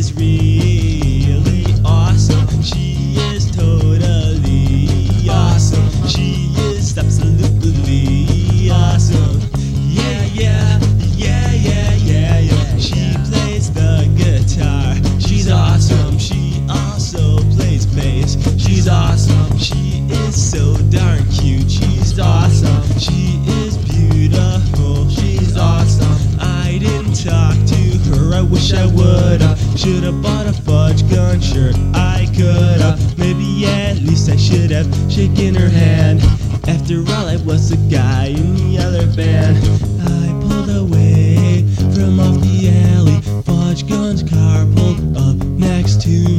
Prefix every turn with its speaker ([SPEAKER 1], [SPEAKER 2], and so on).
[SPEAKER 1] is really awesome. She is totally awesome. She is absolutely awesome. Yeah, yeah, yeah, yeah, yeah, yeah. She plays the guitar. She's awesome. She also plays bass. She's awesome. She is so darn cute. She's awesome. She is beautiful. She's awesome. I didn't talk to her. I wish I would've. Should've bought a fudge gun shirt. I could've. Maybe at least I should have shaken her hand. After all, I was the guy in the other band. I pulled away from off the alley. Fudge Gun's car pulled up next to